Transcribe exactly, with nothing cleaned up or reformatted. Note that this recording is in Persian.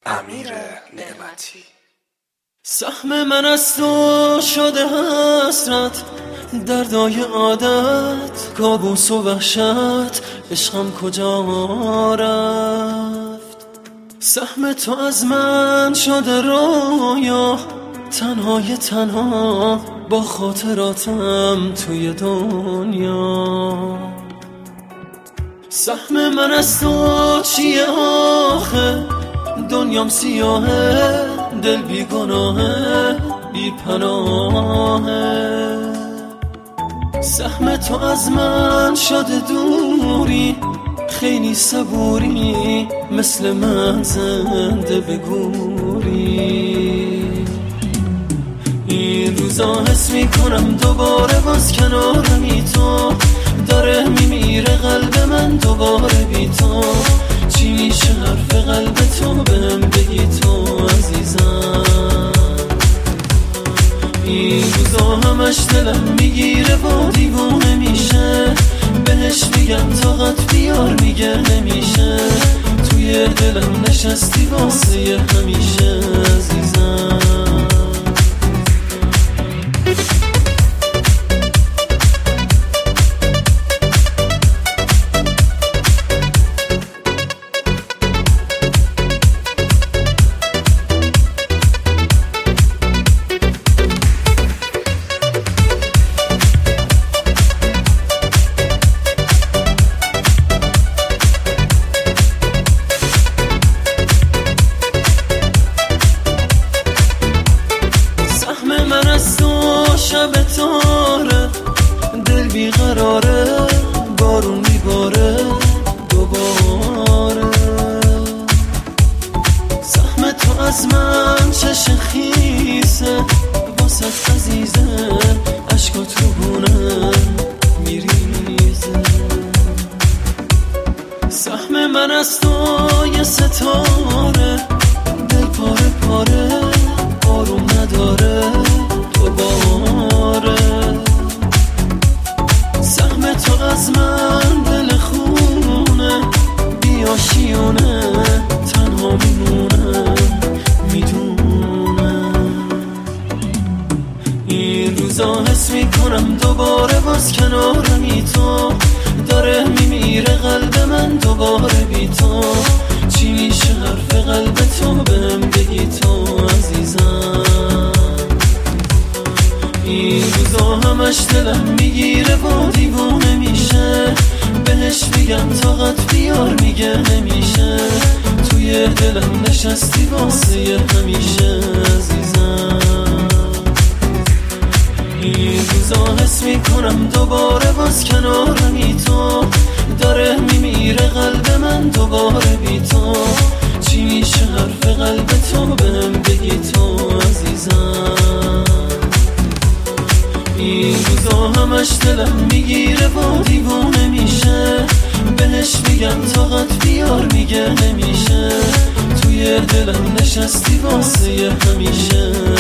امیر نعمتی. سهم من از تو شده حسرت، دردای عادت، کابوس و وحشت، عشقم کجا رفت؟ سهم تو از من شده رویا، تنهای تنها با خاطراتم توی دنیا. سهم من از تو چیه آخه؟ دنیام سیاهه، دل بی گناهه، بی پناهه. سهم تو از من شده دوری، خیلی صبوری، مثل من زنده بگوری. این روزا حس میکنم دوباره باز کنارمی تو، داره میمیره قلب من دوباره بی تو. چی میشه حرف قلب تو بهم بگی تو عزیزم؟ این روزا همش دلم میگیره و دیوونه میشه، بهش میگم طاقت بیار میگه نمیشه. توی دلم نشستی واسه همیشه عزیزم. شب تاره، دل بیقراره، بارون میباره دوباره. سهم تو از من چش خیسه، واسه عزیزه، عشقات رو بونه میریزه. سهم من از تو یه ستاره، دل پاره پاره، آروم نداره دوباره. سهم تو از من دل خونه، بیاشیونه، تنها میمونه میدونه. این روزا حس میکنم دوباره باز کنارمی تو، داره میمیره قلب من دوباره بی تو. چی میشه حرف قلب تو بهم بگی تو عزیزم؟ این روزا همش دلم میگیره و دیوونه میشه، بهش میگم طاقت بیار میگه نمیشه. توی دلم نشستی واسه همیشه عزیزم. این روزا حس میکنم دوباره باز کنارمی تو، داره میمیره قلب من دوباره بی تو. چی میشه حرف قلب تو بهم بگی تو عزیزم؟ این روزا همش دلم میگیره و دیوونه میشه، بهش میگم طاقت بیار میگه نمیشه. توی دلم نشستی واسه همیشه